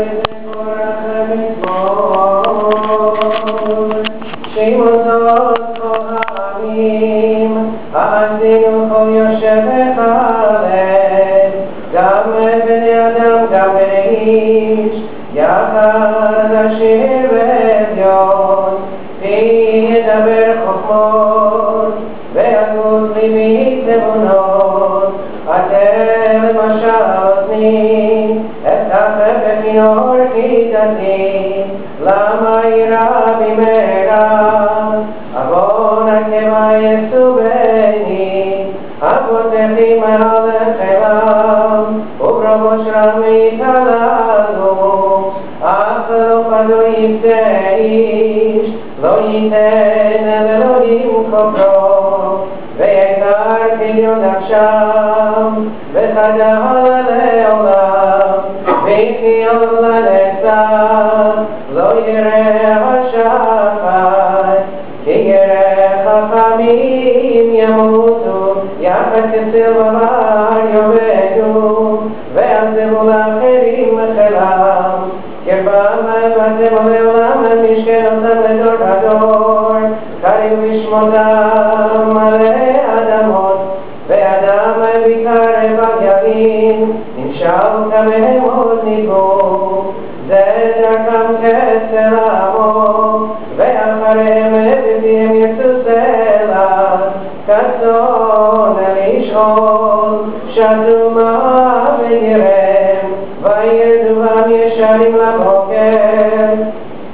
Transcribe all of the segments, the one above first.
שמעון כהנים, האזינו כל יושב וחלם, גם בני אדם, גם בני איש, יחד השיר ואביון, פי ידבר חוכמות, והגות ליבי תבונות, אתם למשל אוזני, אפתח בכינור כידתי, למה ירא במהרה, עוון עקבה יסובני, אבותיכי מהלכם, וברבו שרמי תללו, אך לא פדו יפדה איש, לא ייתן אלוהים כוברו, ויקר כליון נפשם, וחדל לעולם, וחיול לנצח, לא ירא השחר, כי ירא חכמים ימותו, יחד כסיל בבר יאבדו, ועזבו לאחרים מחלם, קרבם ואתם לעולם, משכן אותם לדור ודור, קריאו בשמותם מלא אדמות, ואדם בקרב על יבין, נמשל כמהם עוד ניבאו, זה דרכם כצל עמו, ואחריהם בפיהם ירצו סלע, כצאן לשאול, שתו מים וירם, וירדו בם ישרים לבוקר,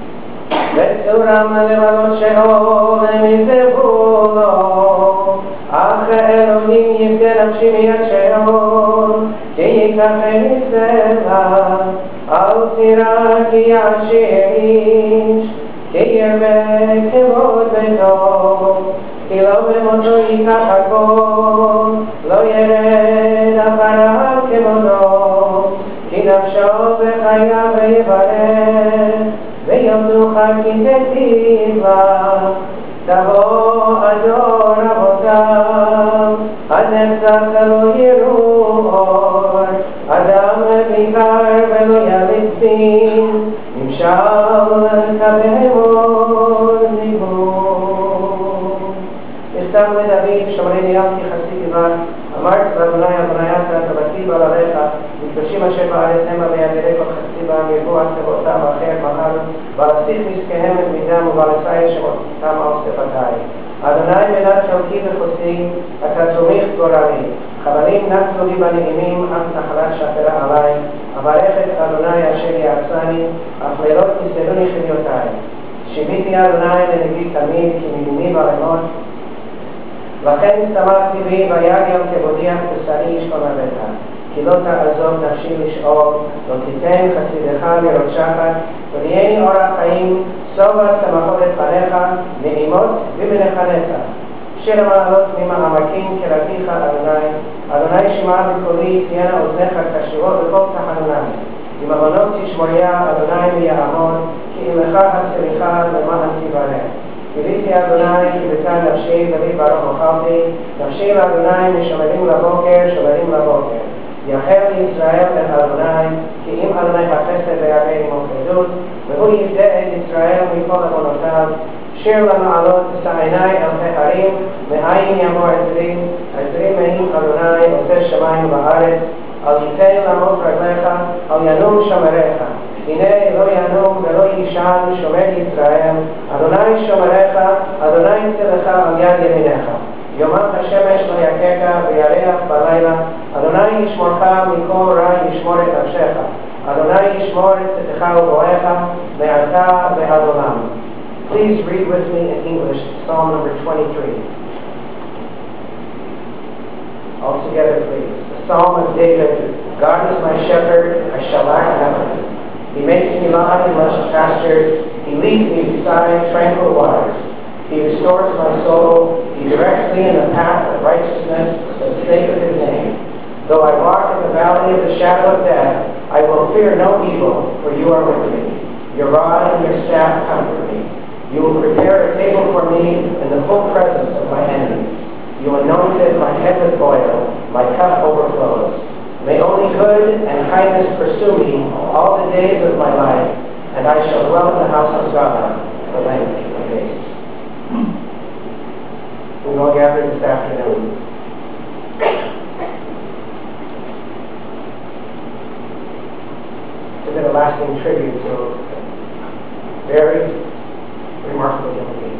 וצורם לבנות שאול הם יזבו לו, אך אלוהים יפדה נפשי מיד שאול, כי ייקחני סלע, אל תירא כי יעשיר איש, כי ירבה כבוד ביתו, כי לא במותו ייקח הכל, לא ירד אחריו כבודו, כי נפשו בחייו ויברך, ויאמנוך כי תיטיב לך, תבוא הדור אבותם, הנצח לא יראו אור, אדם בעיקר ולא יליד פין, נמשל כבהמות ניבוא. מכתב לדוד, שומרני אל כי חסיד יברך, אמרת לאדוני אדוני אתה תורתי בעליך, מקדושים אשר בארץ המה ויעבירי כל חפצי בם ירבו עד תבואתם אחרת מחר, ועשיך נזקיהם את מידם ובעלסי שמותם על שפתי. אדוני מנת חלקי וחוסי, אתה תומך גורלי, חבלים נפלו לי בנעימים, אף נחלת שפרה עלי, אברך את אדוני אשר יעצני, אך לילות יסדוני חניותי. שיביתי אדוני לנגדי תמיד, כי מימיני ברמות, לכן שמחתי בי ויגל כבודיח בשרי ישכון עליך, כי לא תעזוב נפשי לשאול, לא תיתן חסידך לראות שחת, ותהייני אורח חיים, שובע שמחות את פניך, נעימות ומנך נצח. שיר המעלות ממעמקים קראתיך אדוני, אדוני שמע בקולי, תהיינה אוזניך קשובות בכל תחנוני. עם עוונות תשמוריה אדוני מיעמוד, כי עמך הסליחה למען תברך. קיוויתי אדוני כי בצד נפשי דוד ברוך אוכלתי, נפשי לאדוני משומרים לבוקר, שומרים לבוקר. יחל לישראל את אדוני, כי אם אדוני החסד וירבה עמו חסדות, והוא יפדה את ישראל מכל עוונותיו. שיר למעלות שא עיני אל ההרים, מאין יבוא עזרים, עזרים מהם אדוני עושה שמיים וארץ, אל ייתן לעמוד רגליך, אל ינום שומריך. הנה לא ינום ולא יישן שומר ישראל, אדוני שומריך, אדוני צלך על יד ימינך. יומם השמש לא יכך וירח בלילה, אדוני ישמורך מכל רע ישמור את נפשך, אדוני ישמור את צאתך ובואך מעתה ועד עולם. Please read with me in English Psalm number 23. All together, please. The Psalm of David. God is my shepherd, I shall lack nothing. He makes me lie in lush pastures. He leads me beside tranquil waters. He restores my soul. He directs me in the path of righteousness for the sake of his name. Though I walk in the valley of the shadow of death, I will fear no evil, for you are with me. Your rod and your staff comfort me. You will prepare a table for me in the full presence of my enemies. You anointed my head with oil, my cup overflows. May only good and kindness pursue me all the days of my life, and I shall dwell in the house of God for length of days. We've all gathered this afternoon. To bit of lasting tribute to a very remarkable human being.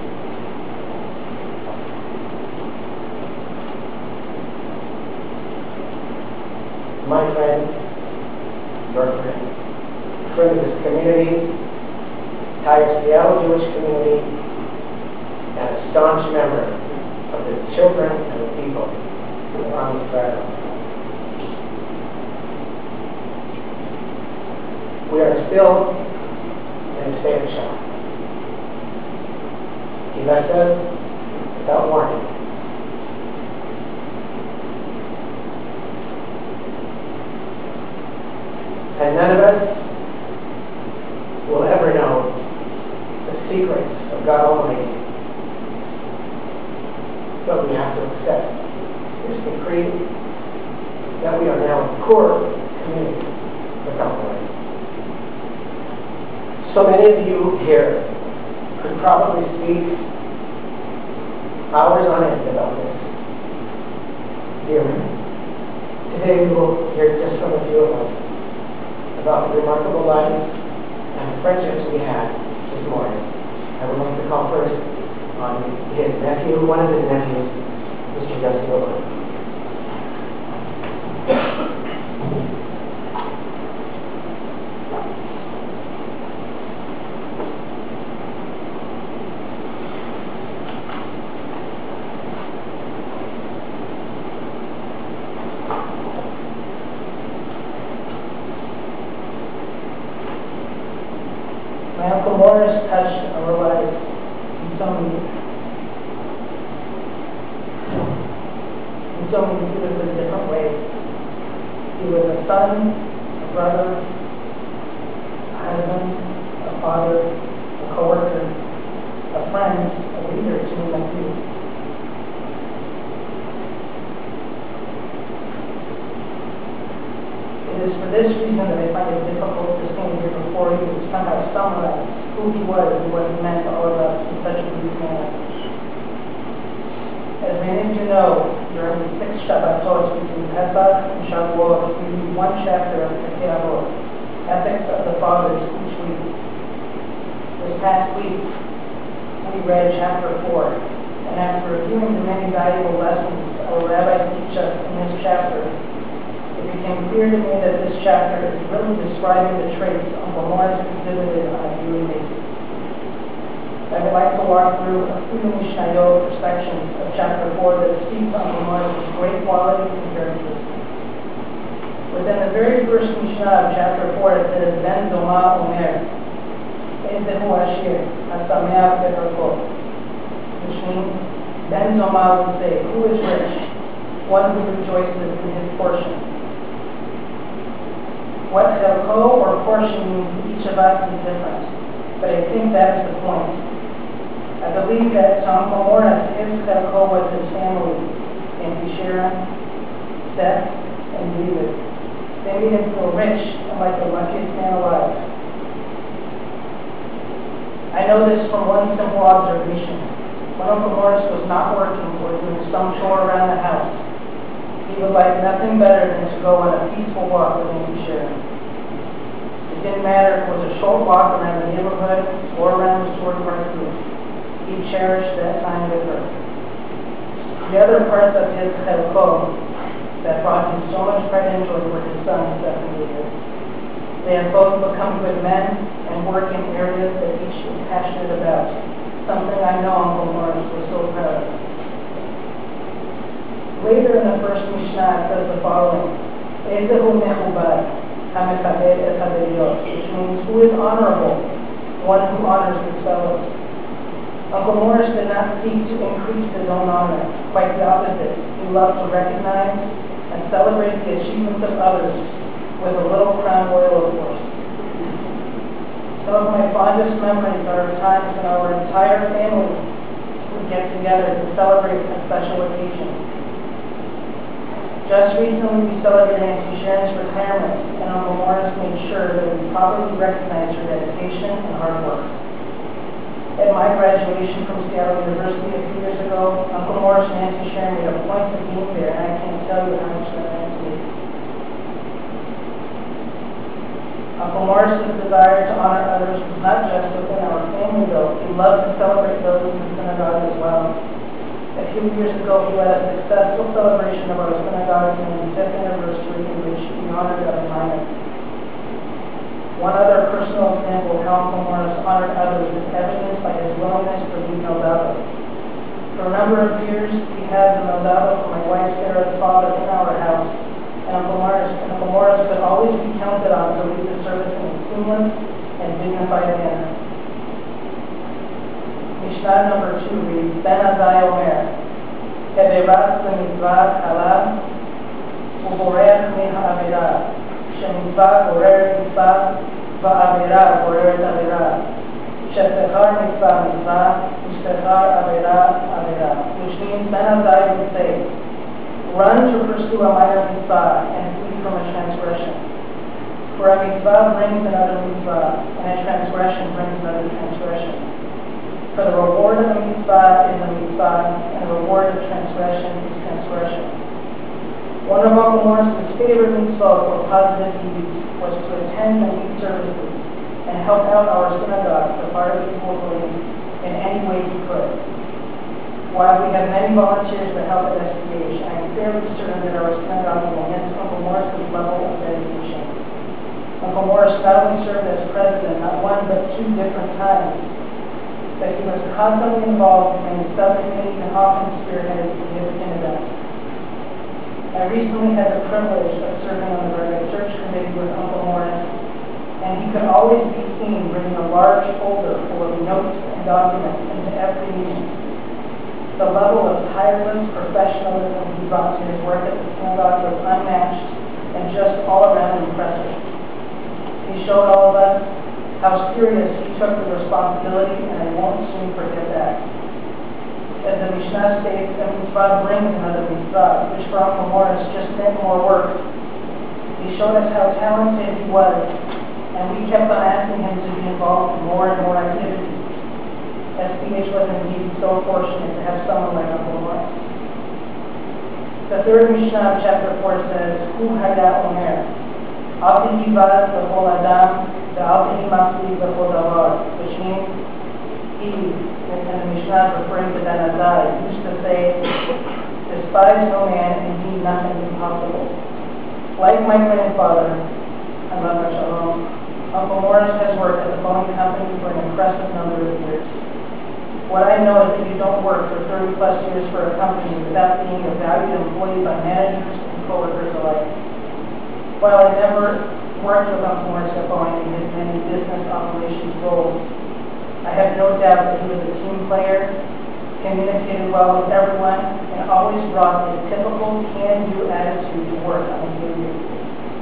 My friend, your friend of this community, entire Seattle Jewish community, and a staunch member of the children and the people of Am Yisrael. We are still in a state of shock. He left us without warning. And none of us will ever know the secrets of God Almighty. But we have to accept this decree that we are now a poor community without the light. So many of you here could probably speak hours on end about this. Dear me, today we will hear just from a few of us about the remarkable lives and friendships we had this morning. I would like to call first on his nephew, one of his nephews, Mr. Yossi Golan. My Uncle Morris touched our lives in so many beautifully different ways. He was a son, a brother, a husband, a father, a co-worker, a friend, a leader to me like you. It is for this reason that I find it difficult to stand here before you to somehow summarize who he was and what he meant to all of us in such a brief manner. As many of you know, during the 6 Shabbatot between Pesach and Shavuot, we read one chapter of Pirkei Avot, Ethics of the Fathers, each week. This past week, we read chapter 4, and after reviewing the many valuable lessons our rabbis teach us in this chapter, it became clear to me that this chapter is really describing the traits Uncle Morris exhibited on a daily basis. I would like to walk through a few Mishnayot or sections of chapter 4 that speak to Uncle Morris' great qualities and characteristics. Within the very first Mishnah of chapter 4, it says, Ben Zoma Omer, Ezehu Ashir, Hasameach Be'arko, which means, Ben Zoma will say, who is rich? One who rejoices in his portion. What chelko or portion means to each of us is different, but I think that is the point. I believe that to Uncle Morris, his chelko was his family, and Yisharon, Seth, and David. They made him feel rich and like the luckiest man alive. I know this from one simple observation. When Uncle Morris was not working or doing some chore around the house, he would like nothing better than to go on a peaceful walk with Auntie Sharon. It didn't matter if it was a short walk around the neighborhood or around the Sword Park roof. He cherished that time with her. The other parts of his chelko that brought him so much pride and joy were his sons, Seth and David. They have both become good men and work in areas that each is passionate about, something I know Uncle Morris was so proud of. Later in the first Mishnah, it says the following, Ezehu mechubad, hamechabed et haberiyot, which means who is honorable, one who honors his fellows. Uncle Morris did not seek to increase his own honor. Quite the opposite. He loved to recognize and celebrate the achievements of others, with a little crown royal, of course. Some of my fondest memories are of times when our entire family would get together to celebrate a special occasion. Just recently, we celebrated Auntie Sharon's retirement, and Uncle Morris made sure that we properly recognized her dedication and hard work. At my graduation from Seattle University a few years ago, Uncle Morris and Auntie Sharon made a point of being there, and I can't tell you how much that meant to me. Uncle Morris's desire to honor others was not just within our family, though. He loved to celebrate those in the synagogue as well. A few years ago, he led a successful celebration of our synagogue's 95th anniversary in which he honored us minor. One other personal example of how Uncle Morris honored others is evidenced by his willingness to lead Meldava. For a number of years, we had the Meldava for my wife Sarah's father in our house, and Uncle Morris could always be counted on to lead the service in a seamless and dignified manner. Mishnah number 2 reads, Ben Azai Omer, Heberat Mitzvah Halal, Uborech Min Ha'avera, Shemitzvah Gorer Mitzvah, Va'avera Gorer Avera, Shesechar Mitzvah, Ushechar Avera, which means Ben Azai would say, run to pursue a minor mitzvah and flee from a transgression. For a mitzvah brings another mitzvah, and a transgression brings another transgression. For the reward of a mitzvah is a mitzvah, and the reward of transgression is transgression. One of Uncle Morris's favorite mitzvot or positive deeds was to attend the week services and help out our synagogue, the part of people believe, in any way he could. While we have many volunteers that help at SPH, I am fairly certain that our synagogue will miss Uncle Morris's level of dedication. Uncle Morris not only served as president not one but 2 different times, but he was constantly involved in many subcommittees and often spearheaded significant events. I recently had the privilege of serving on the Rabbi Search Committee with Uncle Morris, and he could always be seen bringing a large folder full of notes and documents into every meeting. The level of tireless professionalism he brought to his work at the synagogue was unmatched and just all around impressive. He showed all of us how serious he took the responsibility, and I won't soon forget that. As the Mishnah states, a mitzvah brings another mitzvah, which for Uncle Morris just meant more work. He showed us how talented he was, and we kept on asking him to be involved in more and more activities. SPH was indeed so fortunate to have someone like Uncle Morris. The third Mishnah of chapter 4 says, Hu haya omer, al tehivaz b'chol adam, ve'al tehimafli b'chol davar, which means he, and the Mishnah is referring to Ben Azai, used to say, despise no man, indeed nothing is impossible. Like my grandfather, Alama Shalom, Uncle Morris has worked at the Boeing Company for an impressive number of years. What I know is that you don't work for 30 plus years for a company without being a valued employee by managers and coworkers alike. While I never worked with Uncle Morris at Boeing in his many business operations roles, I have no doubt that he was a team player, communicated well with everyone, and always brought his typical can-do attitude to work on a daily basis.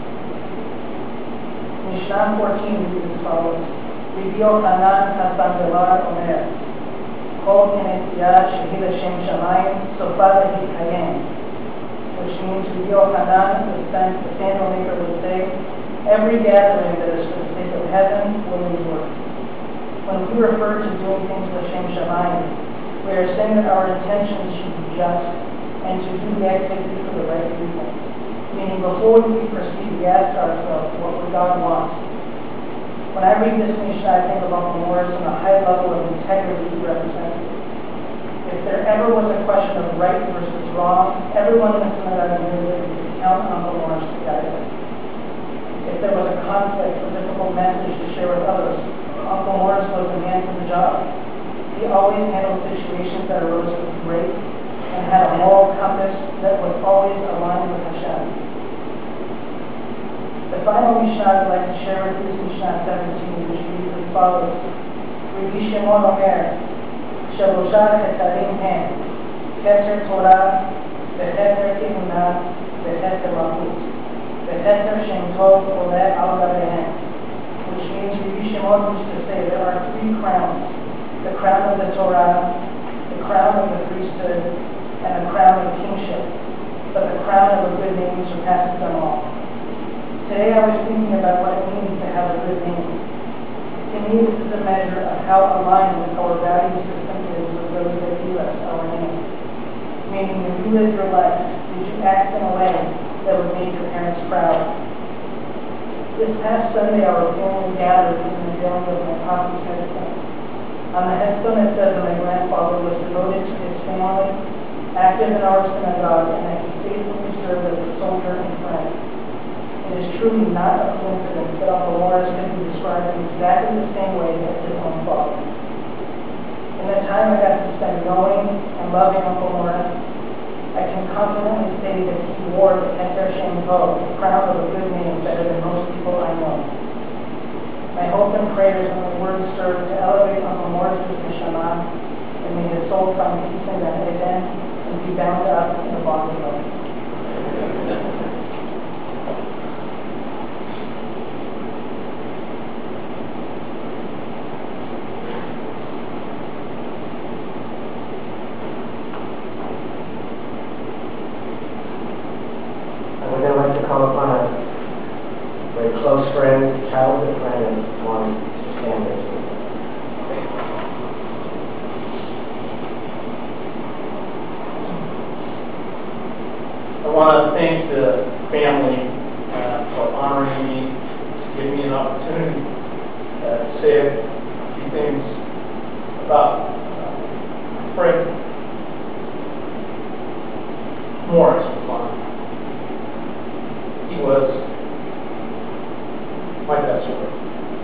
Mishnah 14 reads as follows, Rabbi Yochanan HaSandalar Omer, Kol Kenetiyah Shehid Hashem Shamayim Sofa Lehikayem, which means Rabbi Yochanan, the sandal maker, would say, every gathering that is for the sake of heaven will endure. When we refer to doing things for Shem Shamayim, we are saying that our intentions should be just and to do the activity for the right reasons. Meaning before we proceed, we ask ourselves, what would God want? When I read this Mishnah, I think of Uncle Morris and the high level of integrity he represented. If there ever was a question of right versus wrong, everyone in the synagogue knew that we could count on Uncle Morris to guide us. If there was a conflict or difficult message to share with others, Uncle Morris was the man for the job. He always handled situations that arose with grace and had a moral compass that was always aligned with Hashem. The final Mishnah I'd like to share with you is Mishnah 17, which reads as follows. Rabbi Shimon Omer, Shalosha Chetarim Hen, Keter Torah, Vecheter Kehuna, Vecheter Malchut, Vecheter Shem Tov Oleh Al Gabehen, which means Rabbi Shimon used to say there are 3 crowns, the crown of the Torah, the crown of the priesthood, and the crown of kingship. but the crown of a good name surpasses them all. Today I was thinking about what it means to have a good name. To me, this is a measure of how aligned our value system is with those that give us our name. Meaning, when you lived your life, did you act in a way that would make your parents proud? This past Sunday, our family gathered for the unveiling of my papa's headstone. On the headstone, it says that my grandfather was devoted to his family, active in our synagogue, and that he faithfully served as a soldier and friend. It is truly not a coincidence that Uncle Morris can be described in exactly the same way as his own father. In the time I got to spend knowing and loving Uncle Morris, I can confidently say that he wore the Keter Shem Tov, the crown of a good name, better than most people I know. My hope and prayers and the words serve to elevate Uncle Morris's neshama, and may his soul find peace in Gan Eden and be bound up in the bond of love. Call upon a very close friend, childhood friend of Morris, Mr. Sanders. I want to thank the family for honoring me, to give me an opportunity to say a few things about Fred Morris. He was my best friend.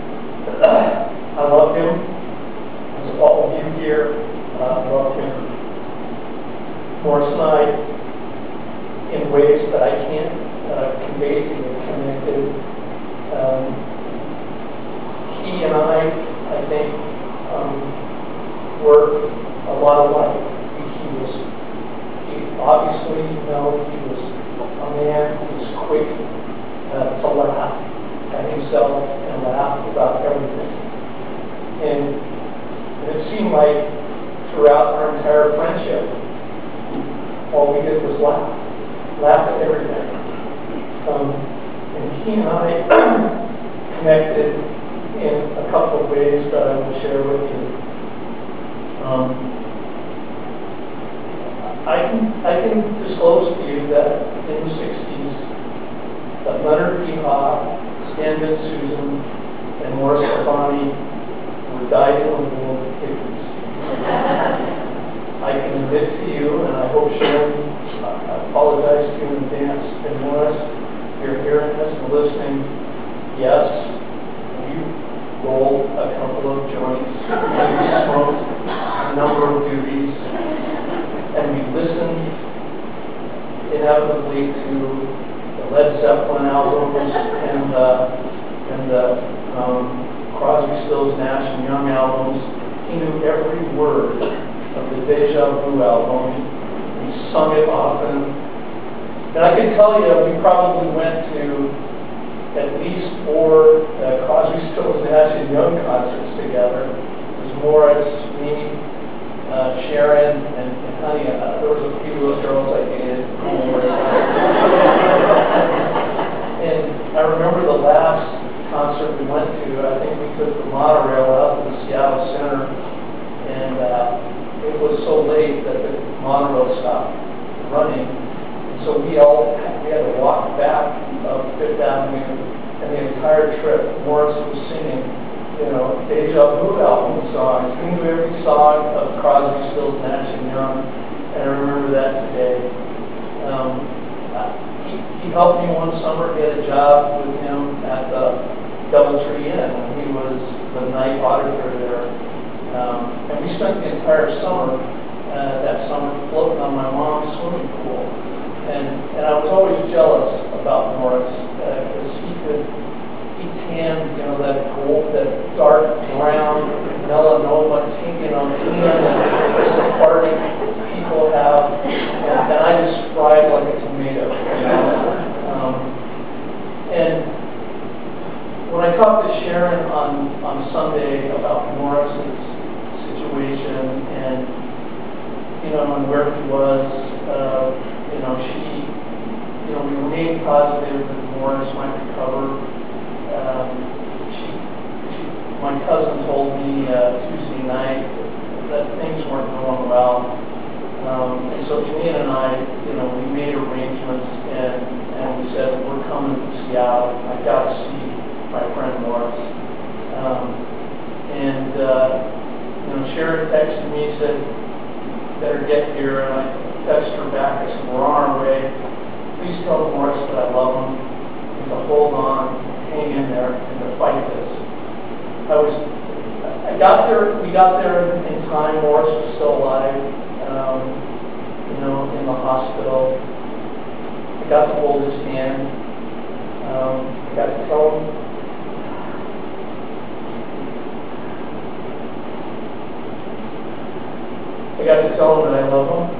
I loved him, as all of you here loved him. Morris and I, in ways that I can't convey to you, connected. He and I think, were a lot alike. He obviously, he was a man who was quick to laugh at himself and laugh about everything. And it seemed like throughout our entire friendship, all we did was laugh at everything. And he and I connected in a couple of ways that I will share with you. I can disclose to you that in the 60s, that Leonard Peha, Stan Van Susan, and Morris Labani were dyed-in-the-wool hippies. I can admit to you, and I hope Sharon, I apologize to you in advance, and Morris, if you're hearing this and listening, yes, we rolled a couple of joints, we smoked a number of doobies, and we listened inevitably to the Led Zeppelin albums and the Crosby, Stills, Nash and Young albums. He knew every word of the Deja Vu album. He sung it often. And I can tell you, we probably went to at least 4 Crosby, Stills, Nash and Young concerts together. It was Morris, me, Sharon, and honey. There was a few of those girls I dated. And I remember the last concert we went to, I think we took the monorail out to the Seattle Center, and it was so late that the monorail stopped running. And so we had to walk back up Fifth Avenue, and the entire trip, Morris was singing, Deja Vu album songs. He knew every song of Crosby, Stills, Nash and Young, and I remember that today. He helped me one summer get a job with him at the Doubletree Inn when he was the night auditor there. And we spent the entire summer, that summer, floating on my mom's swimming pool. And I was always jealous about Morris because he tanned, that gold, that dark brown melanoma tinting on the tan that Sephardic people have, and I just fried like a tomato. And when I talked to Sharon on Sunday about Morris's situation and and where he was we remained positive that Morris might recover. My cousin told me Tuesday night that things weren't going well. And so Janine and I, we made arrangements and we said, we're coming to Seattle. I've got to see my friend Morris. Sharon texted me, said, better get here. And I texted her back. I said, we're on our way. Please tell Morris that I love him and to hold on, hang in there, and to fight this. We got there in time. Morris was still alive, in the hospital. I got to hold his hand. I got to tell him. I got to tell him that I love him.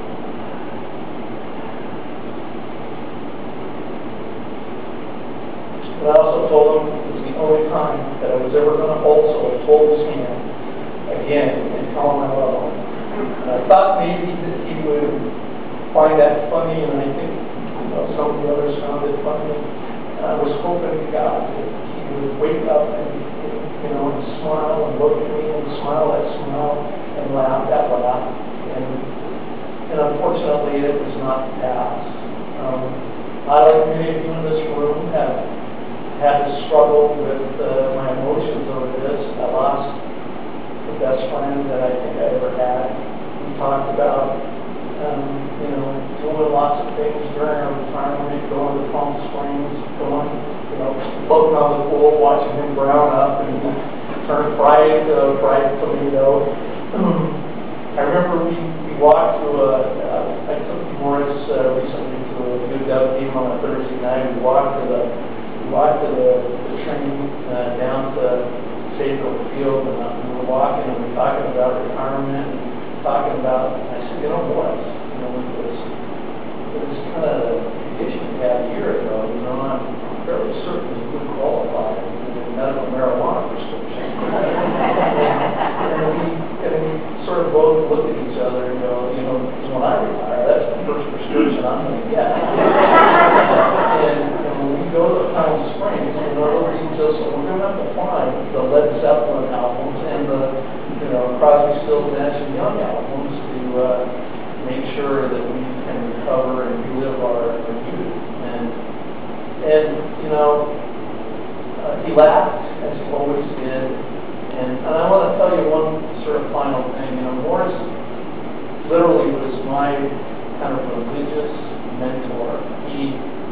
But I also told him it was the only time that I was ever going to also hold his hand again and tell him I love him. And I thought maybe that he would find that funny, and I think some of the others found it funny. And I was hoping to God that he would wake up and smile and look at me and smile that smile and laugh that laugh. And unfortunately, it was not passed. I, like many of you in this room, have had to struggle with my emotions over this. I lost the best friend that I think I ever had. We talked about, doing lots of things during our retirement, going to Palm Springs, floating on the pool, watching him brown up and turn fried tomato. I remember we walked to I took Morris recently to a UW game on a Thursday night. We walked to the train down to Safeco Field, and we were walking and we were talking about retirement and talking about, I said, Morris, with this kind of condition you had a year ago, I'm fairly certain you would qualify for a medical marijuana prescription. and we sort of both looked at each other and go, because when I retire, that's the first prescription I'm going to get. and when we go to Palm Springs, we're going to have to find the Led Zeppelin albums and the Crosby, Stills, Nash & Young albums to make sure that we can recover and relive our youth. He laughed, as he always did. And I want to tell you one sort of final thing. Morris literally was my kind of religious mentor. He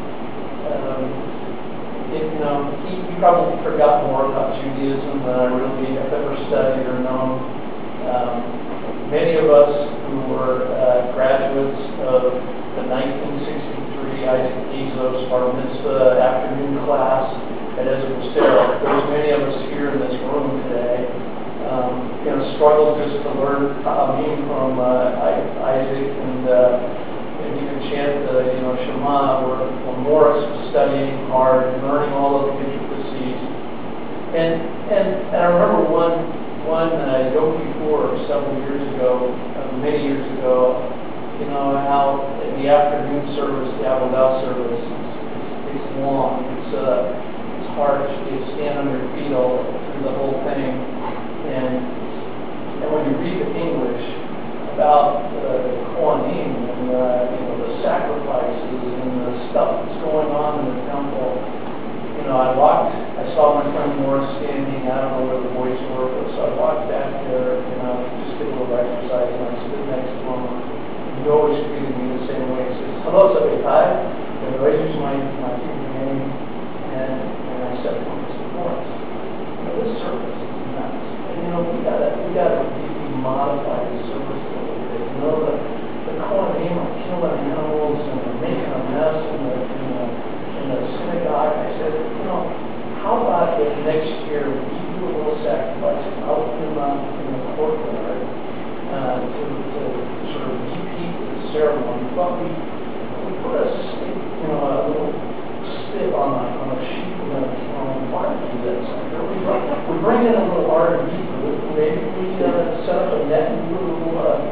probably forgot more about Judaism than I really have ever studied or known. Many of us who were graduates of the 1963 Isaac Bezos Bar Mitzvah afternoon class at Ezra Stero, there's many of us here in this room today, struggled just to learn Ta'amim from Isaac and even chant Shema, where Morris was studying hard, learning all of the intricacies. And I remember one Yom Kippur several years ago, many years ago, how in the afternoon service, the Avodah service, it's long, it's harsh, you stand on your feet all through the whole thing, and when you read the English about the Kohanim and the sacrifices and the stuff that's going on in the temple, I saw my friend Morris standing, I don't know where the boys were, but so I walked back there, just get a little exercise, and I stood next to him. He always greeted me the same way. He says, "Hello, Sabetai," and I always use my Hebrew name, and I said to him, Mr. Morris, this service is nuts. And we gotta really modify this service a little bit. The Kohanim are killing animals and they're making a mess in the synagogue. I said, how about if next year we do a little sacrifice out in the courtyard to sort of repeat the ceremony, but we put a stick, a little spit on a sheet on a barbecue that's there. We bring in a little R&B group. Maybe we set up a net and do a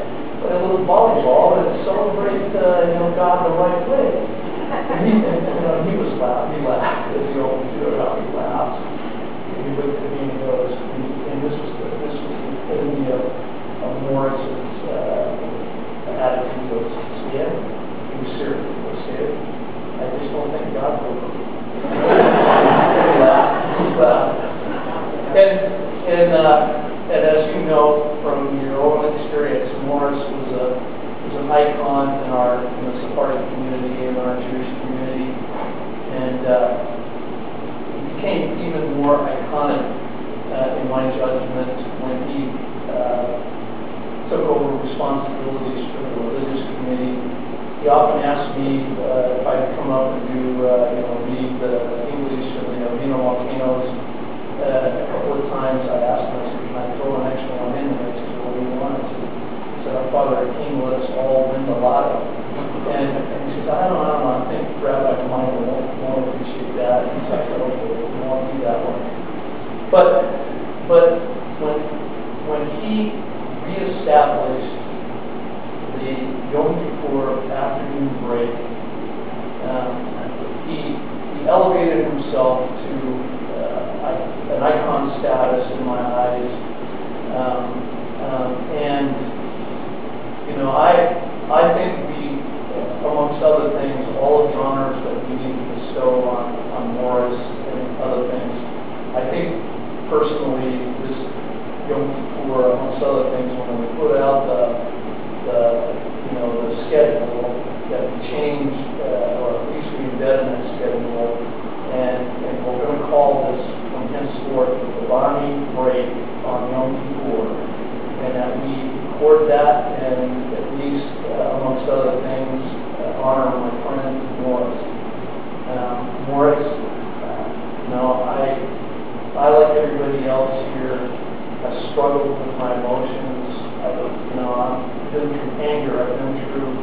play a little volleyball and celebrate, God the right way. And he was laughing. He laughed as he always did. How he laughs. And he looked at me and he goes, and this was the epitome of Morris's attitude. He goes, "Yeah, he was serious. He was serious. I just don't think God will." He laughed. And as you know from your own experience, Morris was an icon in the Sephardic community, in our Jewish community, and he became even more iconic in my judgment when he took over responsibilities for the religious committee. He often asked me if I'd come up and read the English of the Avino Volcanoes. A couple of times I asked him, I said, "Can I throw an extra one in?" And he said, "What do you want?" He said, "Our Father King let us all win the lotto." And he says, I don't know, I think Rabbi Michael won't appreciate that. And so I said, "Okay, we won't do that one." But when he reestablished the Yom Kippur afternoon break, he elevated himself to an icon status in my eyes, and I think we, amongst other things, all of the honors that we need to bestow on Morris and other things. I think personally, this Yom Kippur, amongst other things, when we put out the schedule, that we changed, or at least we embedded that schedule, and we're going to call this from henceforth the Bani break on Yom Kippur, and that we record that and at least, amongst other things, honor my friend Morris. Morris, I like everybody else here, have struggled with my emotions. I've been through anger. I've been through,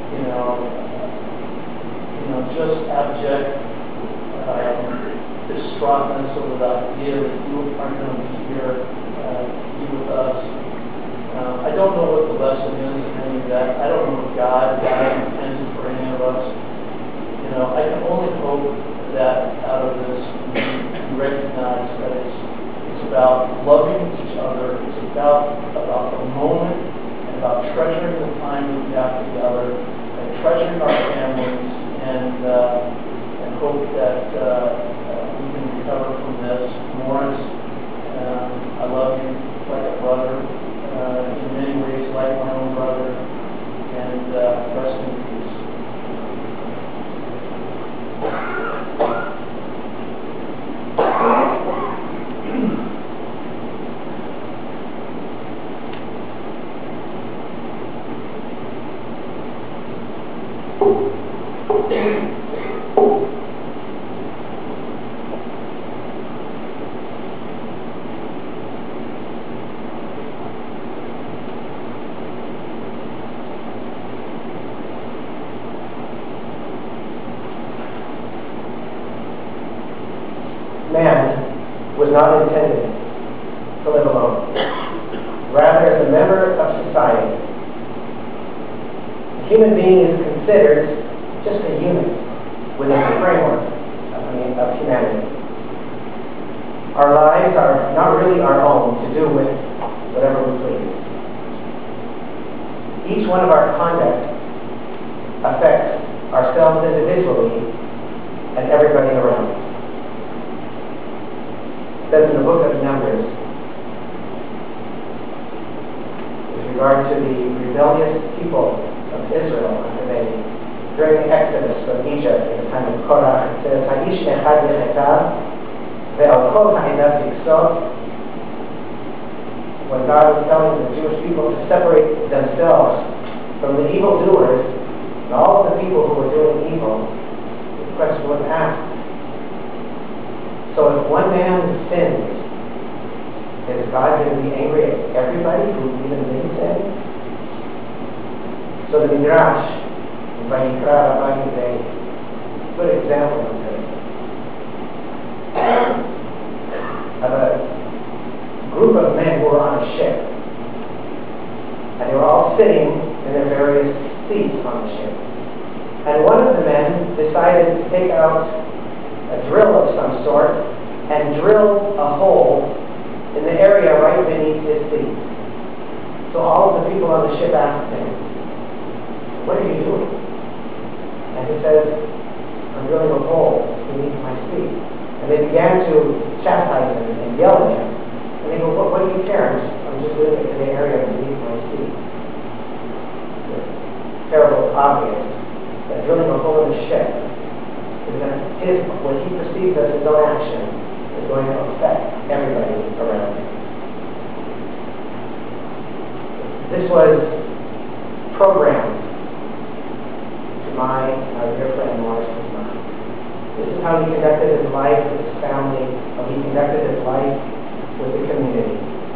just abject distraughtness over the idea that you aren't going to be here to be with us. I don't know what the lesson is in any of that. I don't know what God intended for any of us. I can only hope that out of this we recognize that it's about loving each other. It's about the moment and about treasuring the time that we have together and treasuring our families and hope that we can recover from this. Morris, I love you like a brother, in many ways like my own brother, and rest in peace. Man was not intended to live alone. Rather, as a member of society, the human being is considered just a unit within the framework of humanity. Our lives are not really our own to do with whatever we please. Each one of our conduct affects ourselves individually and everybody around us. It says in the book of Numbers, with regard to the rebellious people of Israel during the Exodus from Egypt in the time of Korach, it says, "Ha'ish echad yechetav ve'al kol ha'edav yiksov." When God was telling the Jewish people to separate themselves from the evildoers and all of the people who were doing evil, the question was asked, so if one man sins, is God going to be angry at everybody who even they sin? So the Midrash in Vayikra Rabbah is a good example of this. Of a group of men who were on a ship, and they were all sitting take out a drill of some sort and drill a hole in the area right beneath his seat. So all of the people on the ship asked him, "What are you doing?" And he says, "I'm drilling a hole beneath my seat." And they began to chastise him and yell at him. And they go, what do you care? I'm just doing it in the area beneath my seat. It's terrible, obvious that drilling a hole in the ship is going to, what he perceives as his own action is going to affect everybody around him. This was programmed to our dear friend Morris's mind. This is how he conducted his life with his family, how he conducted his life with the community.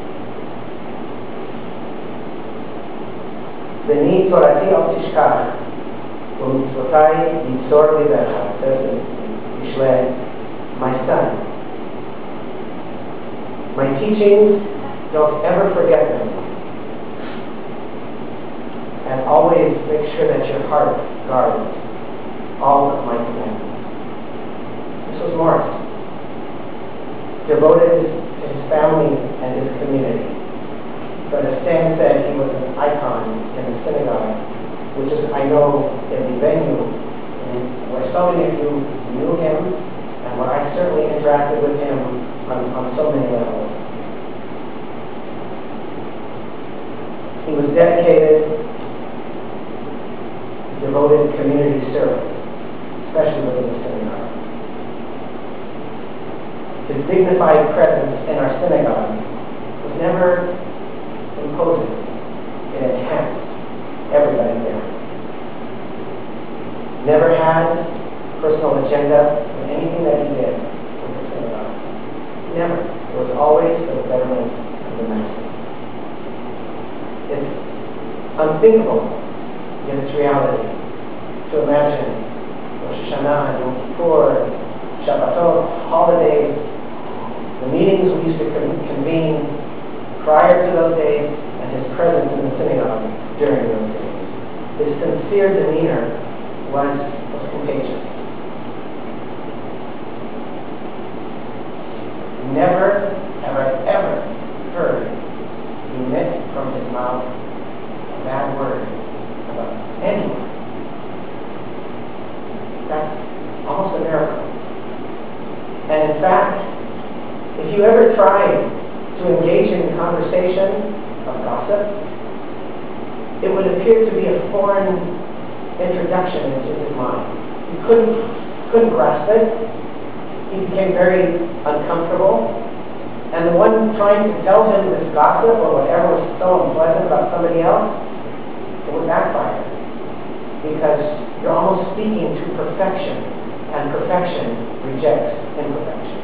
V'ni torati al tishkach, v'mitzvotai yitzor libecha. It says in Mishle, my son, my teachings, don't ever forget them. And always make sure that your heart guards all of my commandments. This was Morris, devoted to his family and his community. But as Stan said, he was an icon in the synagogue, which is, I know, in the venue where so many of you knew him, and where I certainly interacted with him on so many levels. He was dedicated to devoted community service, especially within the synagogue. His dignified presence in our synagogue was never imposing. It enhanced everybody there. Never had personal agenda in anything that he did with the synagogue. Never. It was always for the betterment of the masses. It's unthinkable, yet it's reality, to imagine Rosh Hashanah, Yom Kippur, Shabbatot, holidays, the meetings we used to convene prior to those days, and his presence in the synagogue during those days. His sincere demeanor was contagious. Never have I ever heard emit from his mouth a bad word about anyone. That's almost a miracle. And in fact, if you ever tried to engage in conversation of gossip, it would appear to be a foreign introduction into his mind. He couldn't grasp it. He became very uncomfortable. And the one trying to tell him this gossip or whatever was so unpleasant about somebody else, it would backfire. Because you're almost speaking to perfection, and perfection rejects imperfection.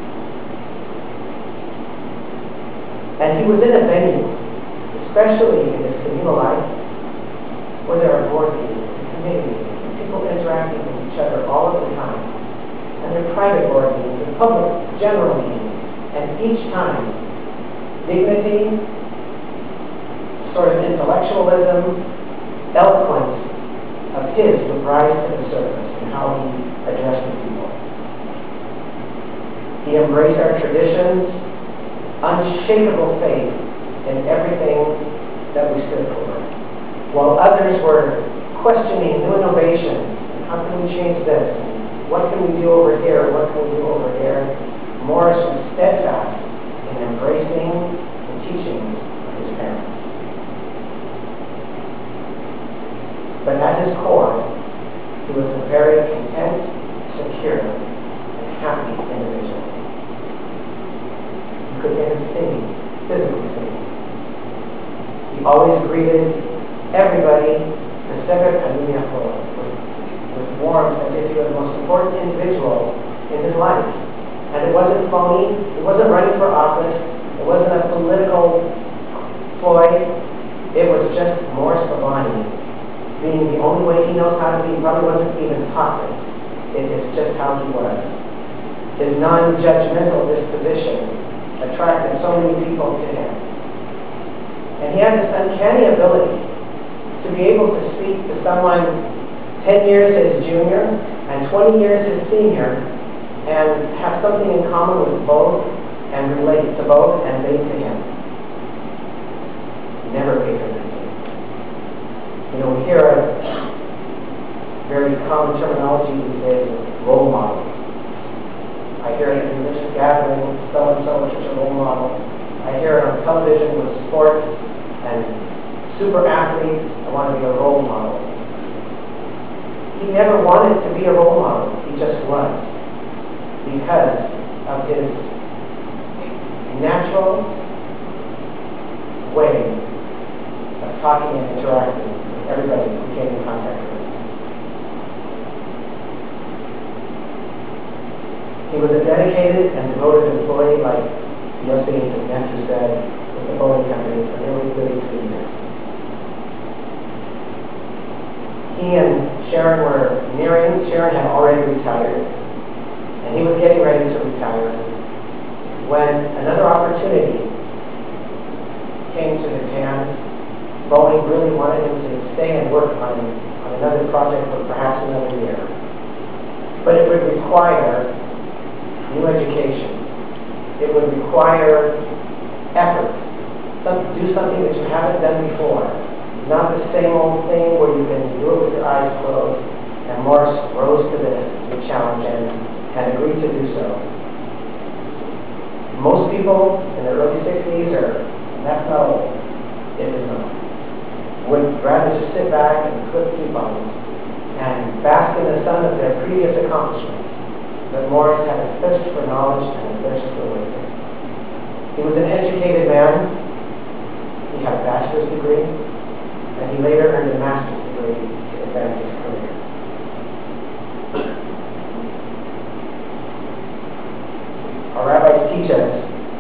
And he was in a venue, especially in his communal life, where there are board meetings and committee meetings and people interacting with each other all of the time. And there are private board meetings and public general meetings. And each time, dignity, sort of intellectualism, eloquence of his would rise to the surface in how he addressed the people. He embraced our traditions, unshakable faith in everything that we stood for, while others were questioning new innovations and how can we change this, and what can we do over here, what can we do over here. Morris was steadfast in embracing the teachings of his parents. But at his core, he was a very content, secure, and happy individual. You could hear him singing, physically singing. He always greeted everybody with warmth, as if he was the most important individual in his life. And it wasn't phony, it wasn't running for office, it wasn't a political ploy, it was just Morris Babani being the only way he knows how to be. He probably wasn't even taught this. It is just how he was. His non-judgmental disposition attracted so many people to him. And he had this uncanny ability to be able to speak to someone 10 years his junior and 20 years his senior, and have something in common with both, and relate to both, and they to him. Never patronizing. You know, we hear a very common terminology these days of role models. I hear it in religious gatherings, so-and-so is such a role model. I hear it on television with sports and super athletes. I want to be a role model. He never wanted to be a role model. He just was, because of his natural way of talking and interacting with everybody who came in contact with him. He was a dedicated and devoted employee, like Yossi, his nephew, said, with the Boeing company for nearly 33 years. He and Sharon were nearing. Sharon had already retired, and he was getting ready to retire when another opportunity came to his hands. Boeing really wanted him to stay and work on another project for perhaps another year. But it would require new education. It would require effort. Do something that you haven't done before. Not the same old thing where you can do it with your eyes closed. And Morris rose to the challenge and agreed to do so. Most people in the early 60s that's not old. It is not. Would rather just sit back and clip coupons and bask in the sun of their previous accomplishments. But Morris had a thirst for knowledge and a thirst for wisdom. He was an educated man. He had a bachelor's degree, and he later earned a master's degree to advance his career. Our rabbis teach us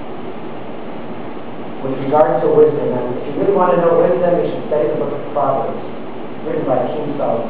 with regard to wisdom, and if you really want to know wisdom, you should study the book of Proverbs, written by King Solomon.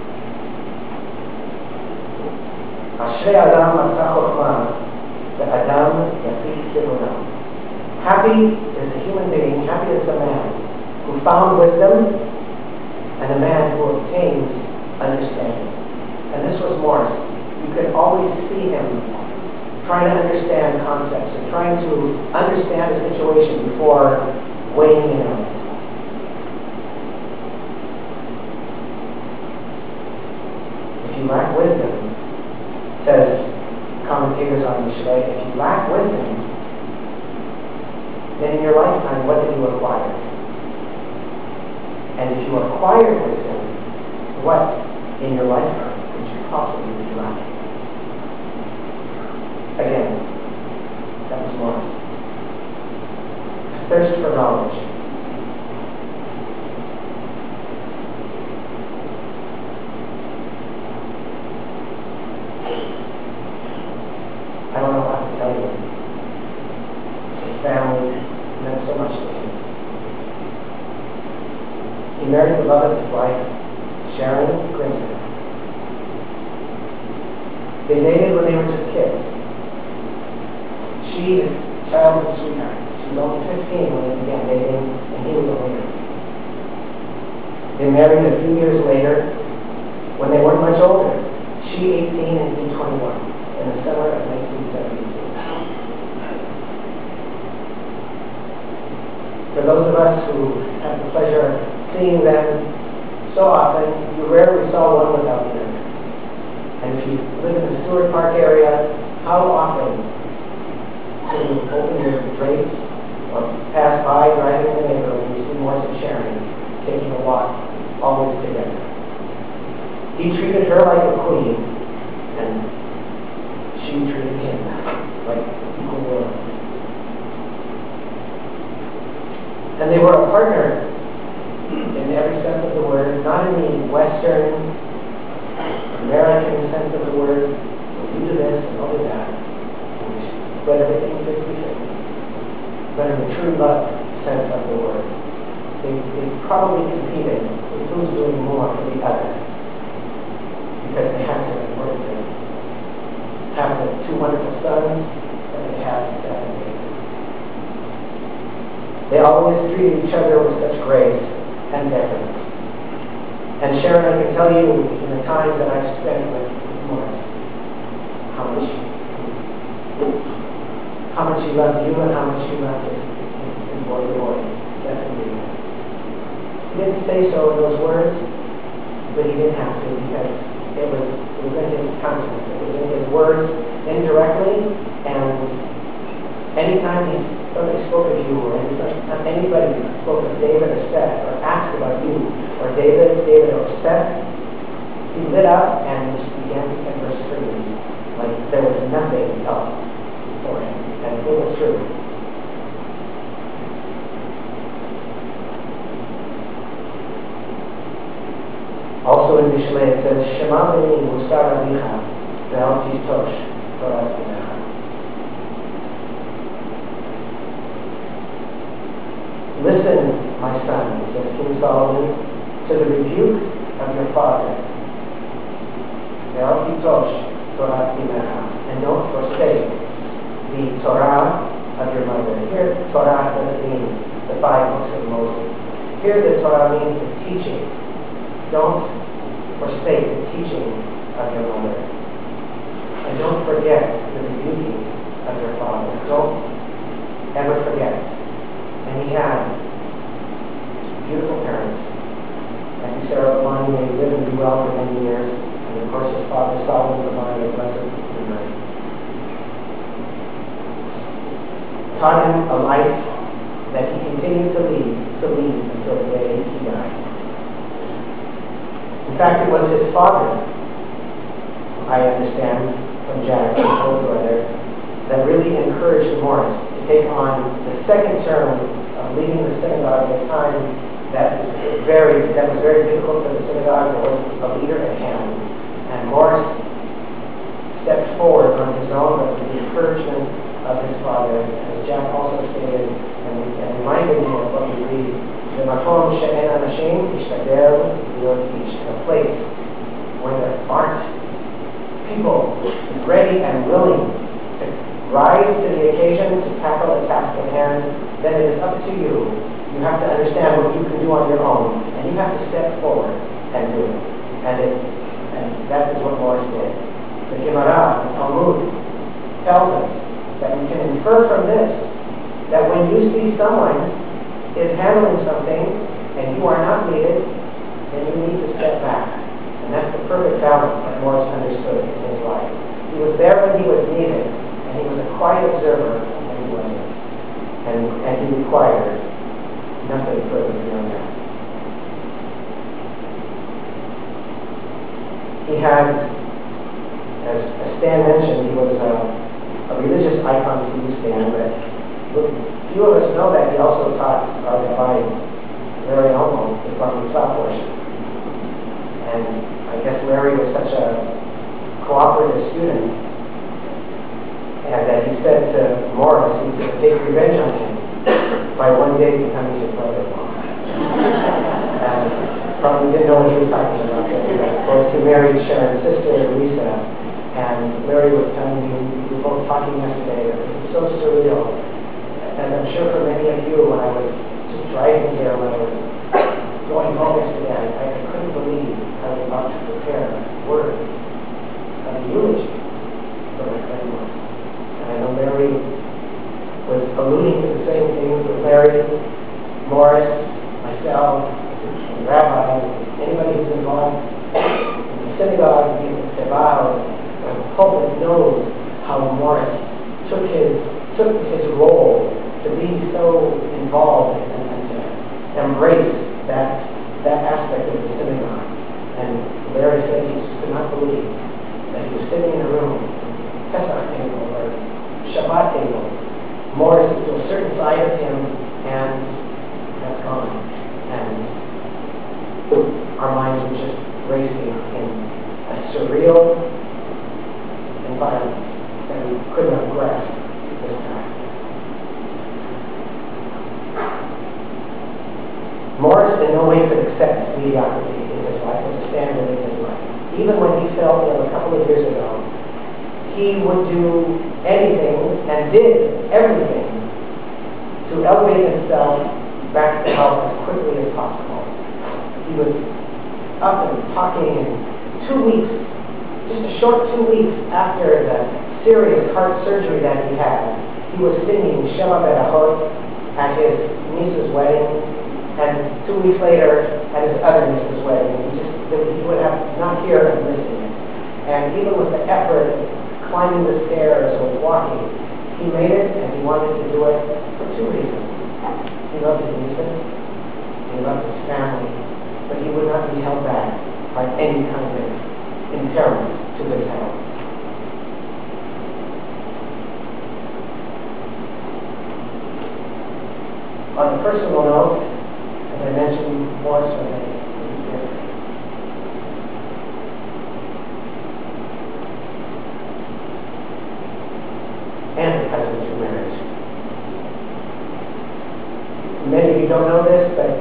Ashrei Adam Asa Chochma ve'Adam Yafik Sivonam. Happy is a human being, happy is the man who found wisdom, and a man who obtains understanding. And this was Morris. You could always see him trying to understand concepts and trying to understand a situation before weighing in on it. If you lack wisdom, says commentators on Mishlei, if you lack wisdom, then in your lifetime, what did you acquire? And if you acquired wisdom, what in your lifetime could you possibly be lacking? Again, that was Morris. A thirst for knowledge. I don't know what to tell you. His family meant so much to him. He married the love of his life, Sharon Grimson. They dated when they were just kids. She, his childhood sweetheart, she was only 15 when they began dating, and he was only 8. They married a few years later when they weren't much older. She 18 and he 21 in the summer of 1972. For those of us who have the pleasure of seeing them so often, you rarely saw one without the other. And if you live in the Stewart Park area, how often do you open your drapes or pass by driving in the neighborhood and you see Morris and Sharon taking a walk, always together. He treated her like a queen, and she treated him like equal will. And they were a partner in every sense of the word, not in the Western American sense of the word. You do this and I'll do that. But everything 50-50. But in the true love sense of the word, they probably competed with who's doing more for the other, because they had to work to have the 2 wonderful sons that they had 7 babies. They always treated each other with such grace and deference. And Sharon, I can tell you, in the times that I've spent with how much he loved you and how much he loved his boy, Stephanie. He didn't say so in those words, but he didn't have to, because it was in his countenance, it was in his words indirectly, and anytime somebody spoke of you, or anytime anybody spoke of David or Seth, or asked about you, or David or Seth, he lit up and just began to converse freely, like there was nothing else for him, and it was true. Also in Mishlei it says, Shema b'ni musar avicha ve'al tishtosh torat imecha. Listen, my son, says King Solomon, to the rebuke of your father. Ve'al tishtosh torat imecha. And don't forsake the Torah of your mother. Here, Torah doesn't mean the 5 books of Moses. Here, the Torah means the teaching. Don't forsake the teaching of your mother. And don't forget the rebuking of your father. Don't ever forget. And he had beautiful parents. And Sarah Lamani may live and do well for many years. And of course his father Solomon Lamani, blessed memory, taught him a life that he continued to lead until the day he died. In fact, it was his father, I understand from Jack, his older brother, that really encouraged Morris to take on the second term of leading the synagogue at a time that was very difficult for the synagogue. There wasn't a leader at hand. And Morris stepped forward on his own, but with the encouragement of his father, as Jack also stated, and reminded me of what we read, the Makom She'en Anashim Ishtadel Yod Ish, a place where there aren't people ready and willing to rise to the occasion to tackle a task at hand, then it is up to you. You have to understand what you can do on your own, and you have to step forward and do it. And that is what Morris did. The Gemara, the Talmud, tells us that we can infer from this that when you see someone is handling something and you are not needed, then you need to step back. And that's the perfect balance that Morris understood in his life. He was there when he was needed, and he was a quiet observer when he wasn't. And he required nothing further beyond that. He had, as Stan mentioned, he was a religious icon to you, Stan, but few of us know that he also taught our Rabbi Larry Olmo the Bar Mitzvah portion. And I guess Larry was such a cooperative student, and that he said to Morris he was going to take revenge on him by one day becoming his brother-in-law. And probably didn't know what he was talking about. Of course, he married Sharon's sister, Lisa, and Larry was telling me, we were both talking yesterday, that this is so surreal. And I'm sure for many of you, when I was just driving here, when I was going home yesterday, I couldn't believe I was about to prepare words of eulogy for my friend Morris. And I know Larry was alluding to the same things with Larry, Morris, myself, and Rabbi, anybody who's involved in the synagogue, in the Tebah, or the pulpit knows how Morris took his role to be so involved and to embrace that aspect of the synagogue. And Larry said he just could not believe that he was sitting in a room, Pesach table or Shabbat table, Morris is to a certain side of him, and that's gone. And our minds were just racing in a surreal environment that we could not grasp this time. Morris in no way could accept mediocrity in his life as a standard in his life. Even when he fell ill a couple of years ago, he would do anything and did everything to elevate himself back to health as quickly as possible. He was up and talking in 2 weeks, just a short 2 weeks after the serious heart surgery that he had, he was singing Shema Berachot at his niece's wedding, and 2 weeks later at his other niece's wedding. He would have not hear and listen it. And even with the effort of climbing the stairs or walking, he made it, and he wanted to do it for 2 reasons. He loved his nieces, he loved his family, but he would not be held back by any kind of impairment to his health. On a personal note, as I mentioned, Morris was a gift. And a cousin through marriage. Many of you don't know this, but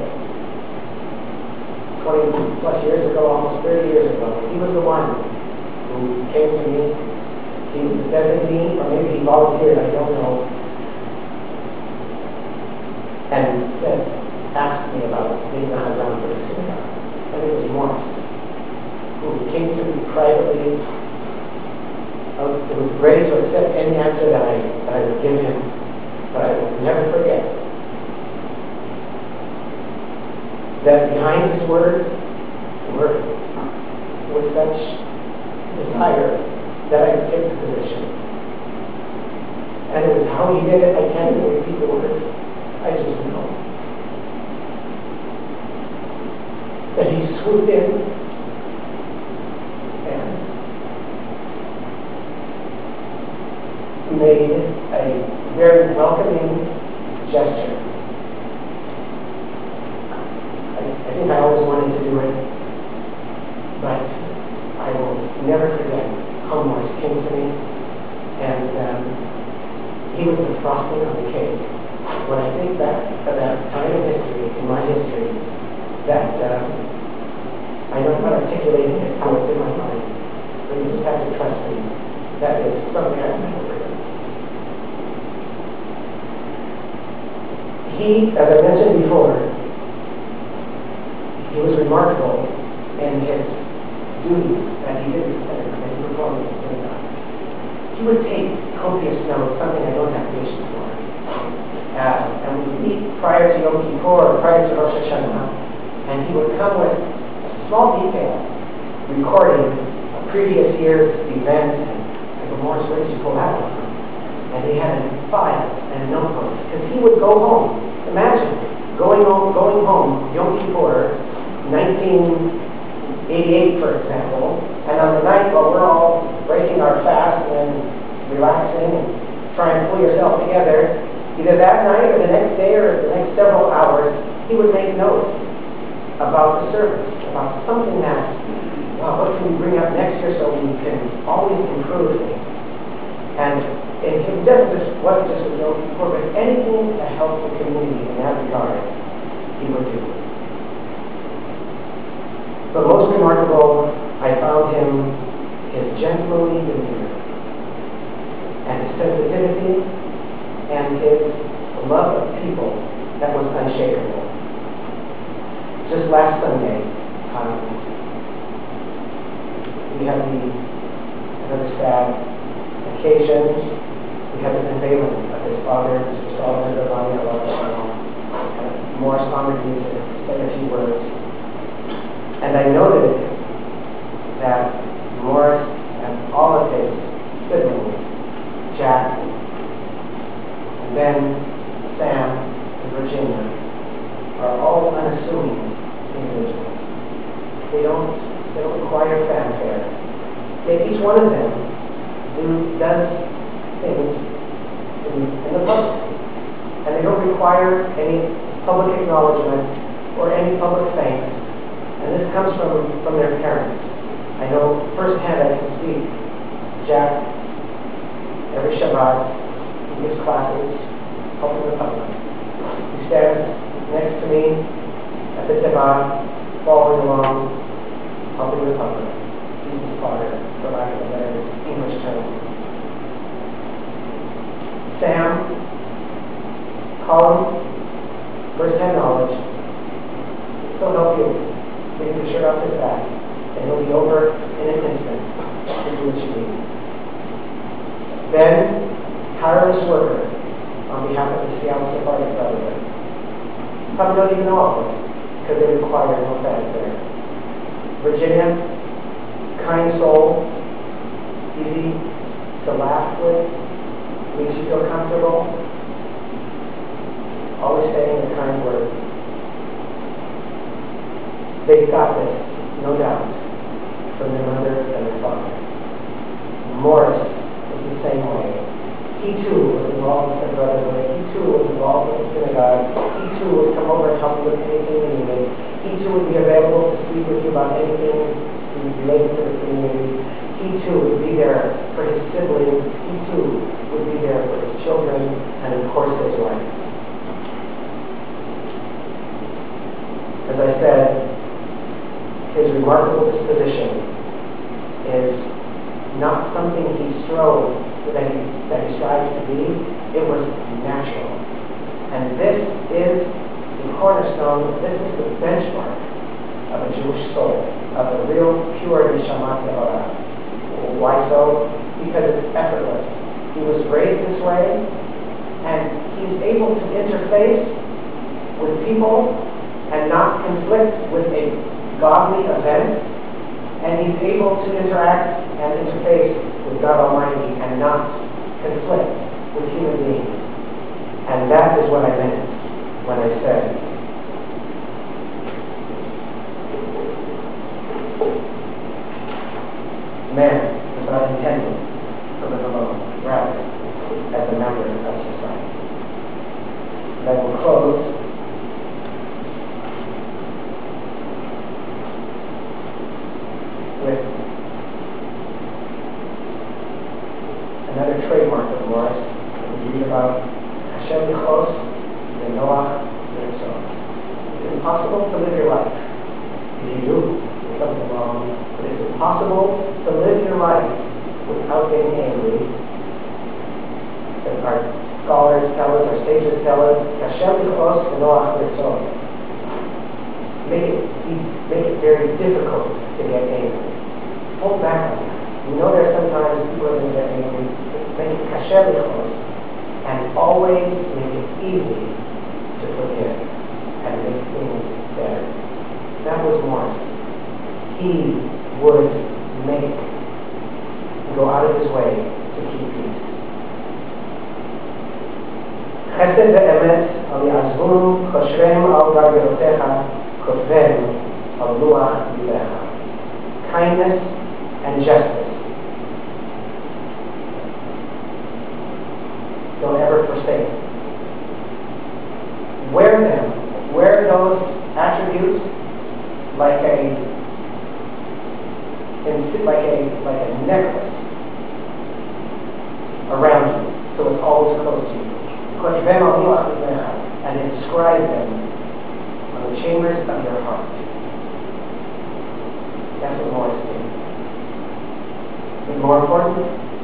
20 plus years ago, almost 30 years ago, he was the one who came to me. He was the designee, or maybe he volunteered, I don't know, and asked me about being the Hazan for the synagogue. And it was Morris, who came to me privately. I was ready to accept any answer that I would give him, but I will never forget that behind his words was such desire that I would take the position. And it was how he did it. I can't even repeat the words. I just know that he swooped in and made a very welcoming gesture. I think I always wanted to do it, but I will never forget how Morris came to me, and he was the frosting on the cake. When I think back to that time in history, in my history, that I know I'm not articulating it how it's in my mind, but you just have to trust me. That is something I've never forgotten. He, as I mentioned before, he was remarkable in his duties that he did in the synagogue, that he performed in the synagogue. He would take copious notes, something I don't have patience for. And we would meet prior to Yom Kippur or prior to Rosh Hashanah, and he would come with a small detail, recording a previous year's event, and I go, Morris, where did you pull that one from? And he had files and notebooks, because he would go home. Imagine going home, Yom Kippur, 1988, for example, and on the night while we're all breaking our fast and relaxing and trying to pull yourself together, either that night or the next day or the next several hours, he would make notes about the service, about something that, well, what can we bring up next year so we can always improve things. And it wasn't just with Yom Kippur, but anything to help the community in that regard, he would do. But most remarkable, I found him, his gentlemanly demeanor, and his sensitivity, and his love of people that was unshakable. Just last Sunday, we had another sad occasion. We had the unveiling of his father, Mr. Solomon Rabani, and Morris honored me to say a few words. And I noted that Morris and all of his siblings, Jack, and then Sam and Virginia, are all unassuming individuals. They don't require fanfare. Each one of them does things in the public, and they don't require any public acknowledgement or any public thanks. And this comes from their parents. I know firsthand, I can speak. Jack, every Shabbat, he gives classes, helping the public. He stands next to me at the Teva, following along, helping the public. He's his father, for lack of a better English term. Sam, Colin, first-hand knowledge. He'll help you. Take the shirt off his back, and he'll be over in an instant. to do what you need. Then, tireless worker on behalf of the Seattle Sephardic Brotherhood. Some don't even know of them because they require no offense there. Virginia, kind soul, easy to laugh with, makes you feel comfortable, always saying a kind word. They've got this, no doubt, from their mother and their father. Morris was the same way. He too was involved with the brotherhood. He too was involved with the synagogue. He too would come over and help you with anything you needed. He too would be available to speak with you about anything related to the community. He too would be there for his siblings. He too would be there for his children and, of course, his wife. As I said, his remarkable disposition is not something he strove, that he strives to be. It was natural. And this is the cornerstone, this is the benchmark of a Jewish soul, of a real pure neshama tehora. Why so? Because it's effortless. He was raised this way, and he's able to interface with people and not conflict with a godly event, and he's able to interact and interface with God Almighty and not conflict with human beings. And that is what I meant when I said man is not intended to live alone, rather as a member of society. And I will close with another trademark of Morris that we read about, Hashem Yichos V'Noach V'Ritzon. It's impossible to live your life. If you do, there's something wrong. But it's impossible to live your life without getting angry. Our scholars tell us, our sages tell us, Hashem Yichos V'Noach V'Ritzon. Make it very difficult to get angry. Hold back on that. We know there's sometimes people are going to get angry. Make it kasher lichos, and always make it easy to forgive and make things better. That was Morris. He would go out of his way to keep peace. Chesed ve'emet al ya'azvunu choshreim al gargerotecha kotvem al luach libecha. Kindness and justice. Don't ever forsake. Wear them. Wear those attributes like a necklace around you, so it's always close to you. And inscribe them on the chambers of your heart. That's what Morris did. And more important,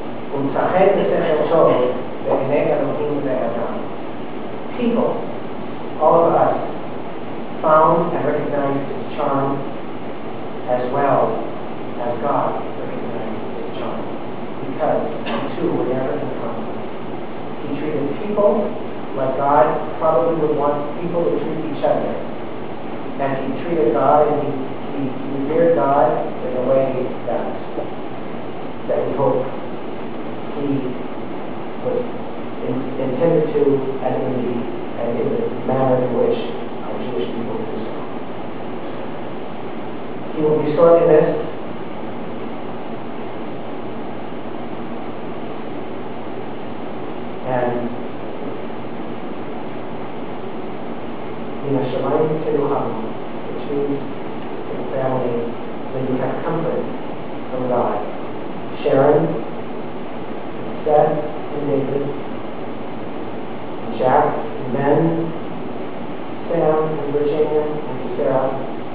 people, all of us, found and recognized his charm as well as God recognized his charm, because the two were never in conflict. He treated people like God probably would want people to treat each other. And he treated God and he revered God in a way that we hope he was intended to and in the manner in which our Jewish people do so. He will be sorely missed. And Min Hashamayim Terucham, which means to the family, may you have comfort from God. Sharon, and Seth, and David, and Jack, and Ben, Sam, and Virginia, and Sarah.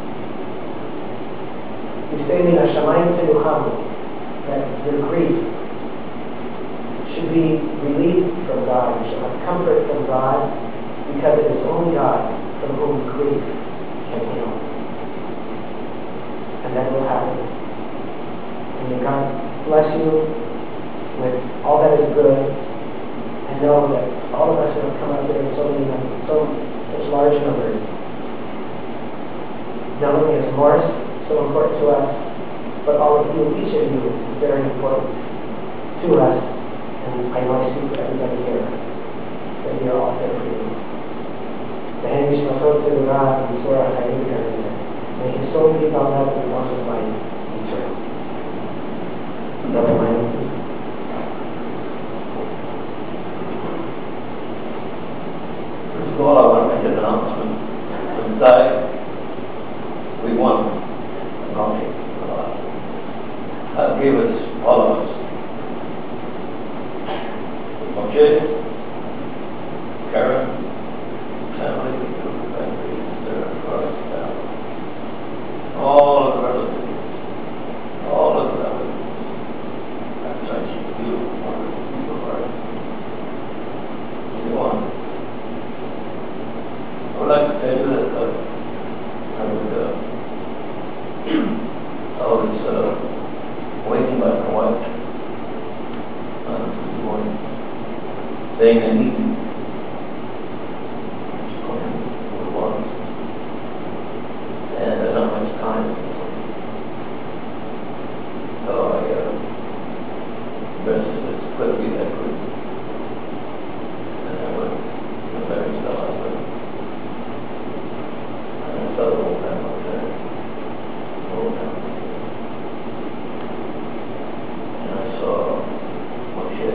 You say Min Hashamayim Terucham, that your grief should be relieved from God. You should have comfort from God, because it is only God from whom grief can heal. And that will happen. And may God bless you with all that is good, and know that all of us who have come out here in such large numbers, not only is Morris so important to us, but all of you, each of you, is very important to us, and I know I speak for everybody here, that we are all here for you. May his soul be bound up in the arms of life eternal. Brother Milo, please. First of all, I want to make an announcement. Inside, we won the county. That gave us, all of us, Moshe, Karen, family, all of the relatives, all of the relatives. That's such beautiful, wonderful people are. We won. I would like to tell you that I was waiting by my wife this morning, saying I need you. She called me what it was. And there's not much time. So I rested as quickly as I could. And I went to the marriage hospital. And I saw the old man up there. The old man. And I saw Moshe.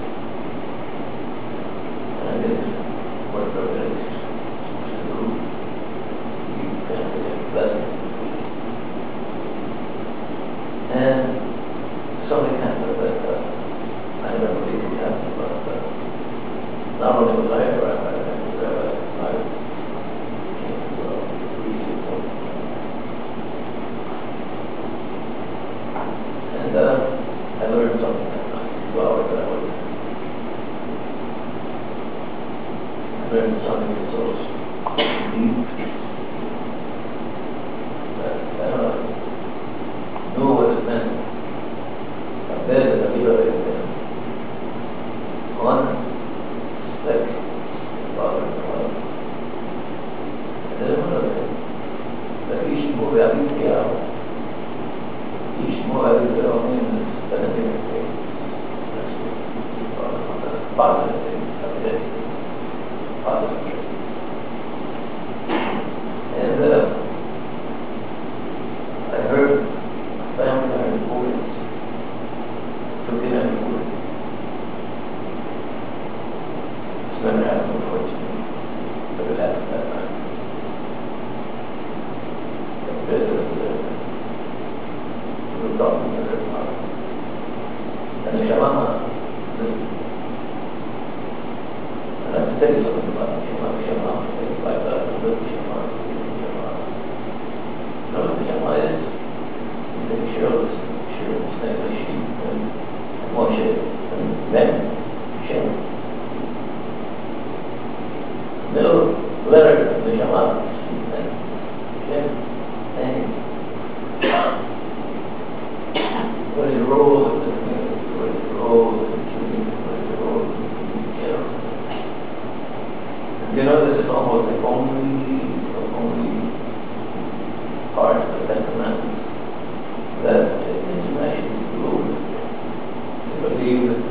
And I did what everybody is supposed to do. You kind of get a blessing. And something happened that I never believed would happen, but not only was I a rabbi, I came to receive one. And I learned something that night, 2 hours that I was there. I learned something that's so deep that I knew what it meant. A bed that I really been one stick about it. And then another thing, that each move out of the hour, each move out of the hour means that I think that's the positive thing of the day. Positive thing. And I heard family, I heard boys, took in every word. It's never happened before to me, but it happened that night. We were talking to their father. And the Shema listened. And I have to tell you something about the Shema, things like that, the little Shema, You know what the Shema is? You say Cheryl's name is she, and Moshe, and then Shem. The middle letter of the Shema is she, and Shem, and what is your role in the community? What is your role in the community? What is your role in the community? And you know, this is almost the only part of the Ten Commandments that international rules. They believe that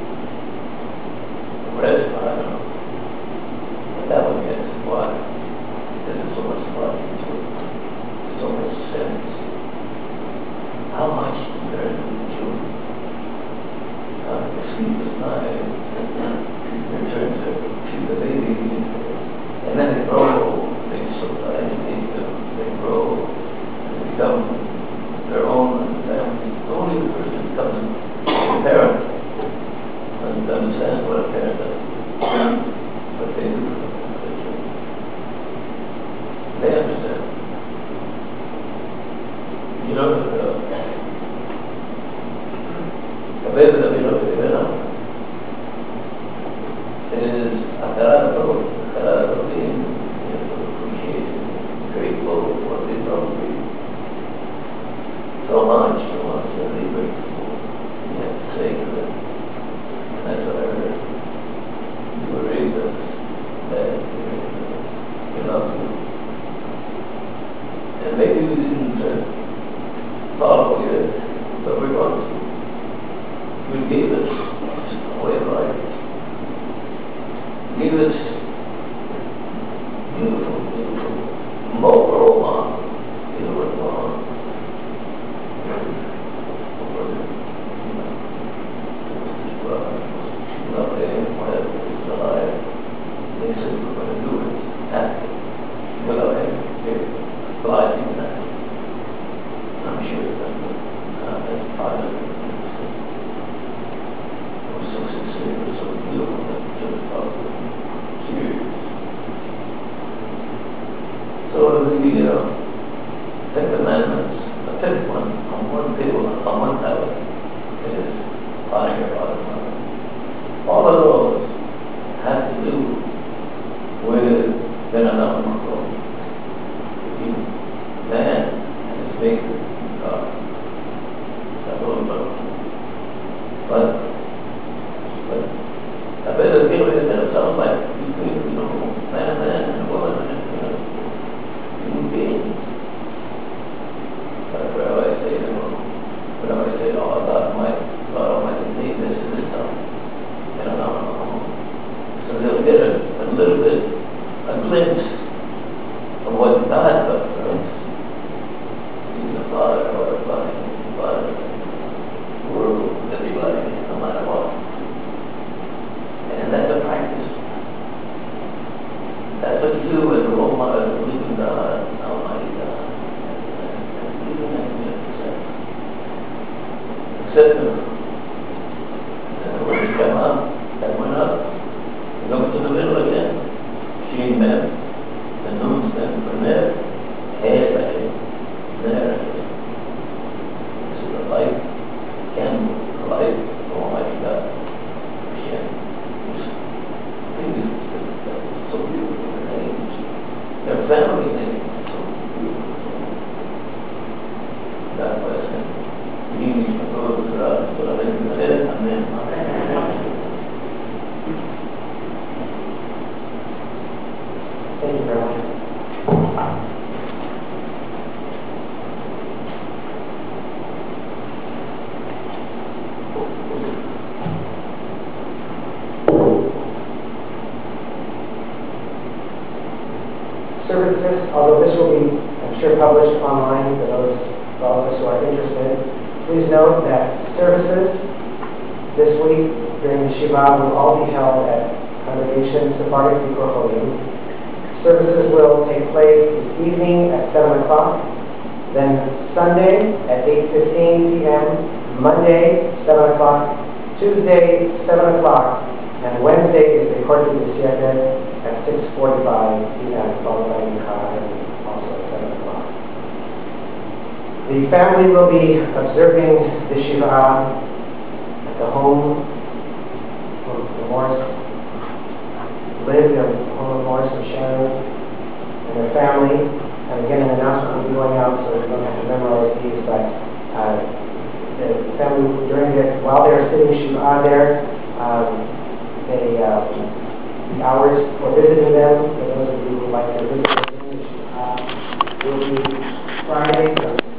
the rest, I don't know. But that one gets why. Because there's so much logic to it. There's so much sense. How much to learn from the children? The sleepless night, return to the baby, and then they grow, they educate them, they grow, they become their own family. Only the person becomes a parent and understands what a parent does, what they do for their children. They understand. You know that Kabir that we look at is Akara being appreciated, grateful for what they probably so much, and really grateful. maybe we didn't follow it, but we're going to. You gave us a way of life. Give us beautiful, beautiful, moral law. Beautiful law. They said we're going to do it after. Without any gliding that. I'm sure that's part of it. It was so sincere, it was so beautiful that it just felt serious. So the Ten Commandments, the fifth one, on one table, on one tablet, is honor your father and mother. All of those have to do with Benanamako. Man and his maker, God. That's all about. But I better deal with it, it sounds like between, man and woman and human beings. But whenever I say, oh, God Almighty made this and this time, so they'll get a little bit, a glimpse of what God does for us. He's the Father of everybody, the Father of the world, everybody, no matter what. And that's a practice. That's what you do as a role model, as a living God, Almighty God. And even that you accept Him. And when you come up, that went up. You go to the middle again. Shin Mem, the Nun Mem from there, Hey Mem, there again. This is the light, candle, the light, Almighty God. Hashem. It's so beautiful, the names. Their family names are so beautiful. God bless them. Amen. Thank you very much. Services, although this will be, I'm sure, published online for those of us who are interested, please note that services this week during the Shiva will all be held at Congregation Sephardic Bikur Cholim. Services will take place this evening at 7 o'clock, then Sunday at 8:15 p.m., Monday 7 o'clock, Tuesday 7 o'clock, and Wednesday is the Korti B'Siata at 6:45 p.m., followed by Mincha, and also at 7 o'clock. The family will be observing the Shiva at the home where the Morris live, their home of Morris and Sharon, and their family. And again, an announcement will be going out, so you don't have to memorize these, but the family, while they're sitting Shiva there, the hours for visiting them, for those of you who would like to visit them, will be Friday,